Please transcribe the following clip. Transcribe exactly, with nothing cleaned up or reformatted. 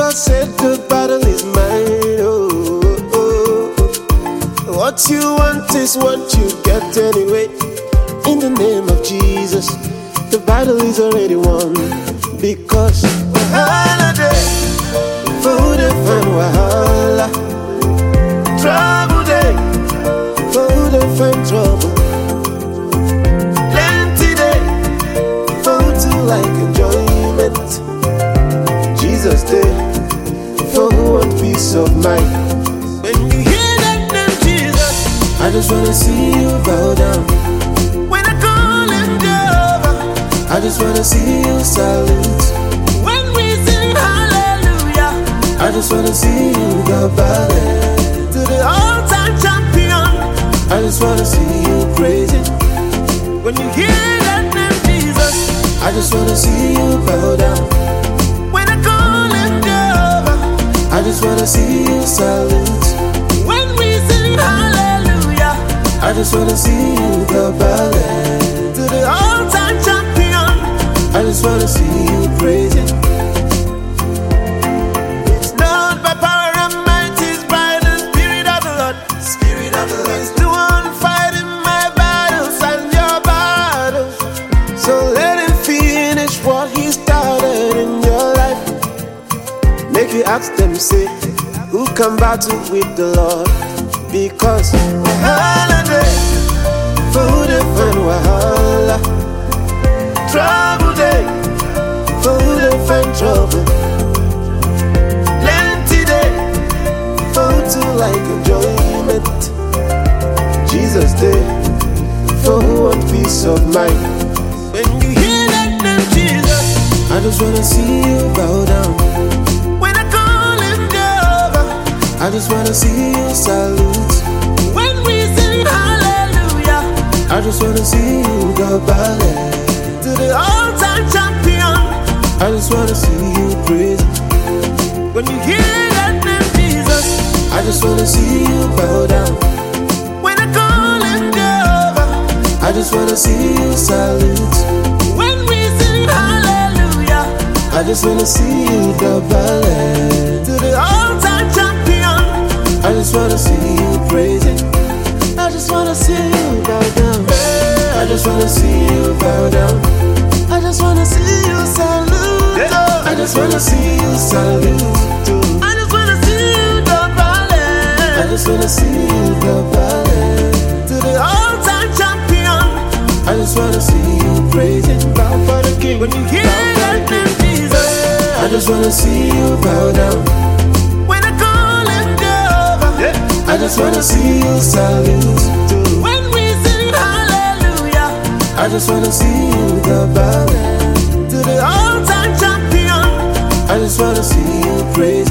God said the battle is mine. Oh, oh, oh. What you want is what you get anyway. In the name of Jesus, the battle is already won. Because wahala day, food and find wahala. Trouble day, food and find trouble. Plenty day, food to like enjoyment. Jesus day, for who want peace of mind. When you hear that name Jesus, I just wanna see you bow down. When I call him Jehovah, I just wanna see you salute. When we sing hallelujah, I just wanna see you go ballet. To the all-time champion, I just wanna see you praising. When you hear that name Jesus, I just wanna see you bow down. When I call him Jehovah, I just wanna see you salute. When we sing hallelujah, I just wanna see you go ballet. To the all-time champion, I just wanna see you praising. It's not by power and might, it's by the Spirit of the Lord. Spirit of the Lord. He's the one fighting my battles and your battles. So let him finish what he started in your life. Make you ask them, say, who can battle with the Lord? Because wahala day, food and find wahala. Trouble day, food and find trouble. Plenty day, food to like enjoyment. Jesus day, for who want peace of mind. When you hear that name Jesus, I just wanna see you bow down. When I call him Jehovah, I just wanna see you salute. When we sing hallelujah, I just wanna see you go ballet. To the all-time champion, I just wanna see you praise. When you hear that name Jesus, I just wanna see you bow down. When I call him Jehovah, I just wanna see you salute. When we sing hallelujah, I just wanna see you go ballet. To the all-time champion, I just wanna see you praising. I just wanna see you bow down. I just wanna see you bow down. I just wanna see you salute. I just wanna see you salute. I just wanna see you go ballet. I just wanna see you go ballet. To the all-time champion, I just wanna see you praising. Bow for the King. When you hear that name Jesus, I just wanna see you bow down. When I call him Jehovah, I just wanna see you salute. When we sing hallelujah, I just wanna see you go ballet. To the all-time champion, I just wanna see you praise.